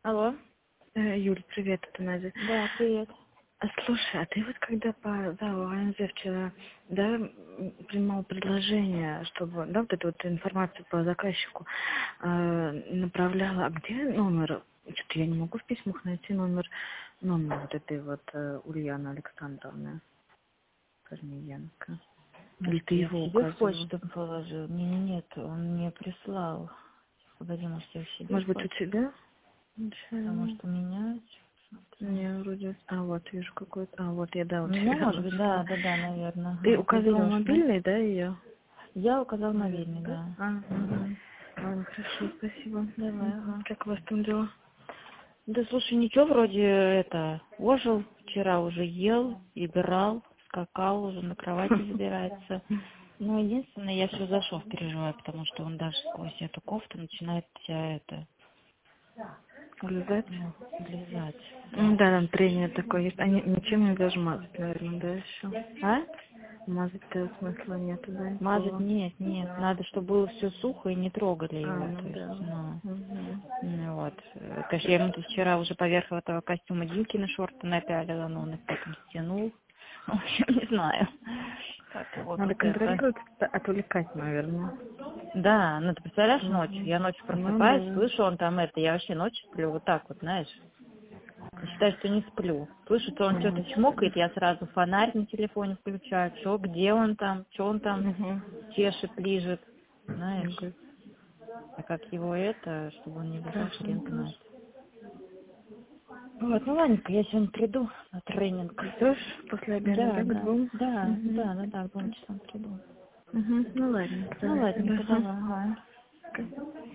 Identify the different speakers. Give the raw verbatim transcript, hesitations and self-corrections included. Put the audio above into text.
Speaker 1: Алло.
Speaker 2: Э, Юль, привет, это Надя.
Speaker 1: Да, привет.
Speaker 2: А слушай, а ты вот когда по ЗАО АНЗ вчера, да, м, принимал предложение, чтобы, да, вот эту вот информацию по заказчику э, направляла, а где номер? Что-то я не могу в письмах найти номер, номер вот этой вот э, Ульяны Александровны Корниенко. Или
Speaker 1: Может,
Speaker 2: ты
Speaker 1: я
Speaker 2: его
Speaker 1: себе в
Speaker 2: указывал?
Speaker 1: почту положил? Не, не, нет, он мне прислал. Погоди, может, я в себе
Speaker 2: Может
Speaker 1: в
Speaker 2: быть, у
Speaker 1: почту?
Speaker 2: тебя?
Speaker 1: А
Speaker 2: Ничего.
Speaker 1: может, у меня? Смотри.
Speaker 2: Не, вроде... А, вот, вижу какой-то... А, вот, я, да,
Speaker 1: У
Speaker 2: вот
Speaker 1: меня,
Speaker 2: тебя
Speaker 1: может быть,
Speaker 2: нашла.
Speaker 1: да, да, да, наверное.
Speaker 2: Ты
Speaker 1: Ага. Ты
Speaker 2: указывал
Speaker 1: берешь, да?
Speaker 2: мобильный, да, ее?
Speaker 1: Я указал мобильный,
Speaker 2: Наверное, да?
Speaker 1: да.
Speaker 2: А, угу.
Speaker 1: Угу.
Speaker 2: Ладно, хорошо, спасибо.
Speaker 1: Давай,
Speaker 2: Мгм.
Speaker 1: ага.
Speaker 2: Как у вас там дела?
Speaker 1: Да слушай, ничего, вроде это, ожил, вчера уже ел, играл, скакал, уже на кровати забирается. Но единственное, я все за шов переживаю, потому что он даже сквозь эту кофту начинает вся это,
Speaker 2: Влезать?
Speaker 1: ну, влезать. Да,
Speaker 2: Ну
Speaker 1: то
Speaker 2: да, там
Speaker 1: есть,
Speaker 2: трение такое есть. А не- ничем не даже мазать, наверное, да, еще?
Speaker 1: а?
Speaker 2: Мазать-то смысла нету, да,
Speaker 1: Мазать
Speaker 2: никакого?
Speaker 1: нет, нет, надо, чтобы было все сухо и не трогали
Speaker 2: А,
Speaker 1: его, то
Speaker 2: ну
Speaker 1: есть,
Speaker 2: да.
Speaker 1: ну,
Speaker 2: Угу.
Speaker 1: ну вот. Э, Конечно, я ему тут вчера уже поверх этого костюма Динкины шорты напялила, но он их потом стянул. В общем, не знаю, как его
Speaker 2: Надо
Speaker 1: тут это.
Speaker 2: контролировать, отвлекать, наверное.
Speaker 1: Да, ну ты представляешь ночью?
Speaker 2: Угу.
Speaker 1: Я ночью
Speaker 2: Ну
Speaker 1: просыпаюсь,
Speaker 2: да.
Speaker 1: слышу, он там это, я вообще ночью сплю вот так вот, знаешь. Я считаю, что не сплю. Слышу, что он что-то чмокает, я сразу фонарь на телефоне включаю, что, где он там, что он там
Speaker 2: Угу.
Speaker 1: чешет, лижет, знаешь.
Speaker 2: Угу.
Speaker 1: А как его это, чтобы он не бежал, хрен
Speaker 2: Страшненько.
Speaker 1: знает. Вот, ну ладненько, я сегодня приду на тренинг.
Speaker 2: Ждешь после обеда,
Speaker 1: Да,
Speaker 2: да, к
Speaker 1: да,
Speaker 2: двум?
Speaker 1: да,
Speaker 2: Угу.
Speaker 1: да, да, да, к двум часам приду.
Speaker 2: Угу. Ну ладно,
Speaker 1: Ну
Speaker 2: давай тогда.
Speaker 1: ладненько, давай, ага.
Speaker 2: Ага.